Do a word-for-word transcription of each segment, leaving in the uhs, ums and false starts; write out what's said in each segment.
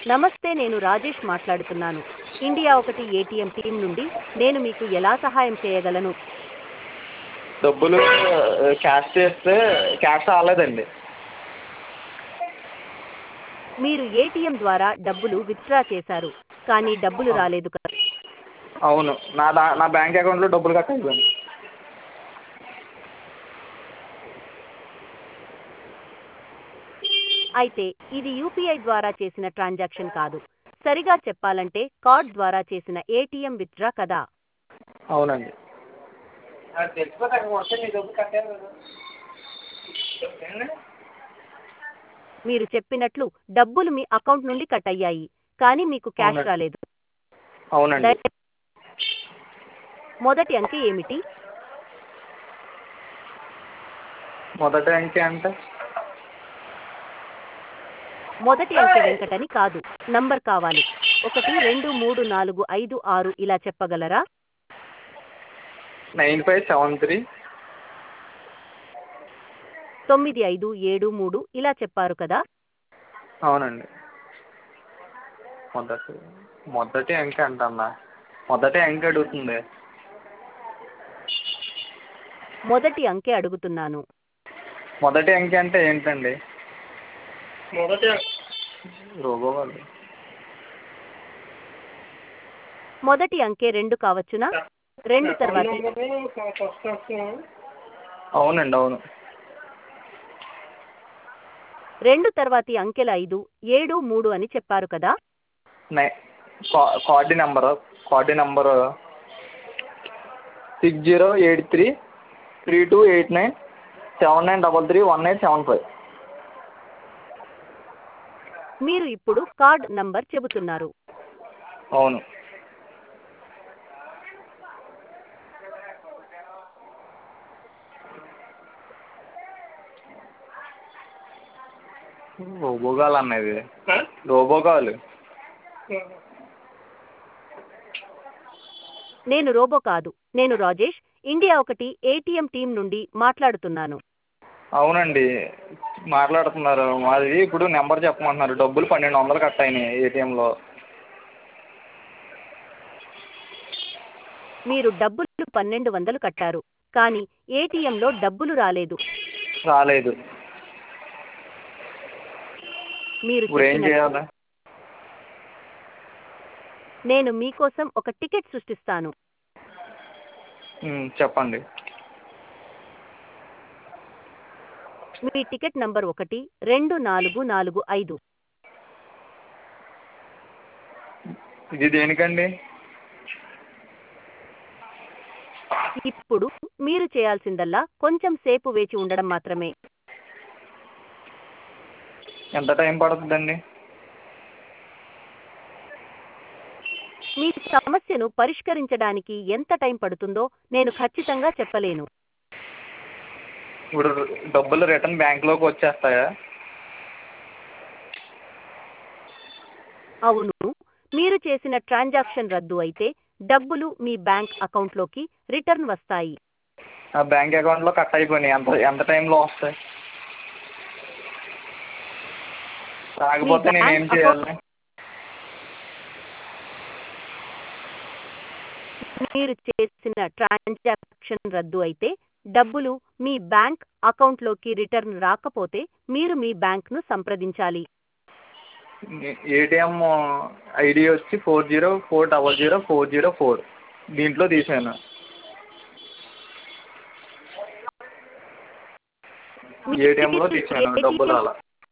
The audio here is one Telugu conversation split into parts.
నమస్తే, నేను రాజేష్ మాట్లాడుతున్నాను. ఇండియా ఒకటి ఏటీఎం టీం నుండి. నేను మీకు ఎలా సహాయం చేయగలను? డబ్బులు క్యాష్ చేస్తే క్యాష్ రాలేదండి. మీరు ఏటీఎం ద్వారా డబ్బులు విత్డ్రా చేశారు, కానీ డబ్బులు రాలేదు కదా? అవును, నా దా నా బ్యాంక్ అకౌంట్లో డబ్బులు కట్ అయిపోయింది. అయితే ఇది యూపీఐ ద్వారా చేసిన ట్రాన్సాక్షన్ కాదు. సరిగా చెప్పాలంటే కార్డ్ ద్వారా చేసిన ఏటీఎం విత్డ్రా కదా? అవునండి. మీరు చెప్పినట్లు డబ్బులు మీ అకౌంట్ నుండి కట్ అయ్యాయి, కానీ మీకు క్యాష్ అవునండి. రాలేదు. అవునండి. దయ- మొదటి అంకె ఏమిటి? మొదటి అంకె అంటే మొదటి అంకె వెంకటని కాదు, నంబర్ కావాలి. ఒకటి రెండు మూడు నాలుగు ఐదు ఆరు ఇలా చెప్పగలరా? నైన్ ఫైవ్ సెవెన్ త్రీ తొమ్మిది ఐదు ఏడు మూడు ఇలా చెప్పారు కదా? అవునండి. మొదటి మొదటి అంకె అంటన్నా మొదటి అంకె అడుగుతుంది. మొదటి అంకె అడుగుతున్నాను. మొదటి అంకె అంటే ఏంటండి? మొదటి రోబో వాళ్ళు మొదటి అంకె రెండు కావచ్చునా? రెండు తర్వాత అవునండి. అవును. రెండు తర్వాతి అంకెల ఐదు ఏడు మూడు అని చెప్పారు కదా? నై కా- card number card number six zero eight three three two eight nine seven nine double three one eight seven five. మీరు ఇప్పుడు కార్డ్ నంబర్ చెబుతున్నారు. అవును. రోబోగాల్ అన్నది రోబోగాల్ నేను రోబో కాదు, నేను రాజేష్, ఇండియా ఒకటి ఏటీఎం టీం నుండి మాట్లాడుతున్నాను. అవునండి, మాట్లాడుతున్నారు. మాది ఇప్పుడు నెంబర్ చెప్పమంటున్నారు. డబ్బులు పన్నెండు వందలు కట్ అయినాయి ఏటీఎంలో. మీరు డబ్బులు పన్నెండు వందలు కట్టారు, కానీ ఏటీఎంలో డబ్బులు రాలేదు. రాలేదు. మీరు ఇప్పుడు ఏం చెప్పినట్లు చేయాలి? నేను మీకోసం ఒక టికెట్ సృష్టిస్తాను. ఉమ్, చెప్పండి. మీ టికెట్ నంబర్ ఒకటి రెండు నాలుగు నాలుగు ఐదు. ఇది దేనికండి? ఇప్పుడు మీరు చేయాల్సిందల్లా కొంచెం సేపు వేచి ఉండడం మాత్రమే. ఎంత టైం పడుతుందండి? మీ సమస్యను పరిష్కరించడానికి ఎంత టైం పడుతుందో నేను ఖచ్చితంగా చెప్పలేను. ఇప్పుడు డబ్బులు రిటర్న్ బ్యాంక్లోకి వచ్చేస్తాయా? అవును, మీరు చేసిన ట్రాన్సాక్షన్ రద్దు అయితే డబ్బులు మీ బ్యాంక్ అకౌంట్లోకి రిటర్న్ వస్తాయి. ఆ బ్యాంక్ అకౌంట్లో కట్ అయిపోయినాయి. ఎంత ఎంత టైంలో వస్తాయి? రాకపోతే నేను ఏం బ్యాంక్ చేయాలి? మీరు చేసిన ట్రాన్సాక్షన్ రద్దు అయితే డబ్బులు మీ బ్యాంక్ అకౌంట్లోకి రిటర్న్ రాకపోతే మీరు మీ బ్యాంక్ను సంప్రదించాలి. ఏటీఎం ఐడి వచ్చి four zero four double zero four zero four దీంట్లో తీసాను. ఏటీఎంలో మీరు తీసాను, డబ్బులు ఏటీఎం రాలా.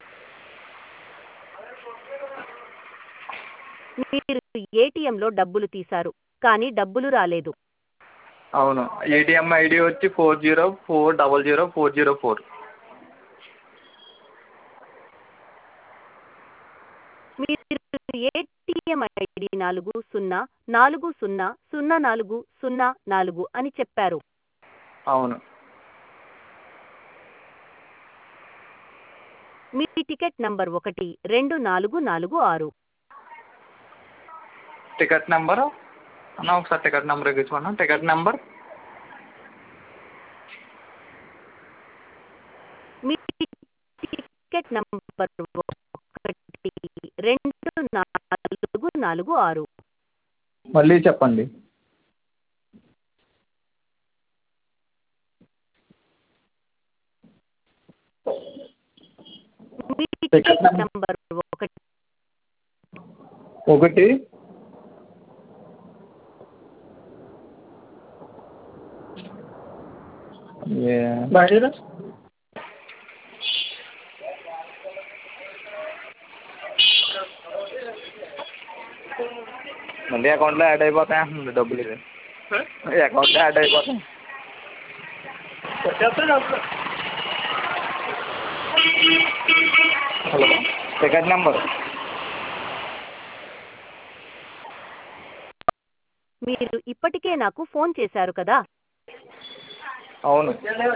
మీరు ఏటీఎంలో డబ్బులు తీశారు, కానీ డబ్బులు రాలేదు. అవును, ఏటీఎం ఐడి వచ్చి four zero four double zero four zero four. మీరు ఏటీఎం ఐడి నాలుగు సున్నా నాలుగు సున్నా సున్నా నాలుగు సున్నా నాలుగు అని చెప్పారు. అవును. మీ టికెట్ నంబర్ ఒకటి రెండు నాలుగు నాలుగు ఆరు. టికెట్ నెంబర్ అన్న ఒకసారి టికెట్ నెంబర్ ఎక్కించుకున్నా. టికెట్ నెంబర్ మీ టికెట్ నంబర్ ఒకటి రెండు నాలుగు నాలుగు ఆరు. మళ్ళీ చెప్పండి. మీ టికెట్ నెంబర్ నంబర్ ఒకటి ఒకటి ఏ- మళ్ళీ అకౌంట్లో యాడ్ అయిపోతాయి అంటుంది డబ్బులు. ఇది అకౌంట్లో యాడ్ అయిపోతాయి. హలో, టికెట్ నెంబర్ మీరు ఇప్పటికే నాకు ఫోన్ చేశారు కదా. అవును,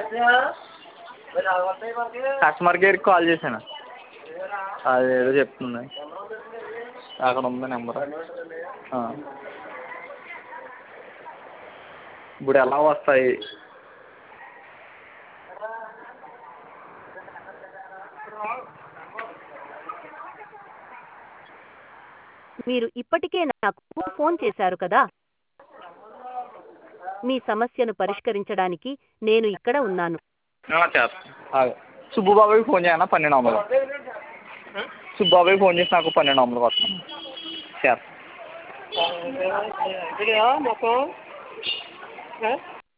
కస్టమర్ కేర్కి కాల్ చేశాను. అదేదో చెప్తుంది, అక్కడ ఉంది నెంబర్. ఇప్పుడు ఎలా వస్తాయి? మీరు ఇప్పటికే నాకు ఫోన్ చేశారు కదా. మీ సమస్యను పరిష్కరించడానికి నేను ఇక్కడ ఉన్నాను. చేస్తాను. సుబ్బుబాబుకి ఫోన్ చేయనా? పన్నెండు వందలు సుబ్బుబాబుకి ఫోన్ చేసి నాకు పన్నెండు వందలు వస్తాను. చేస్తాను.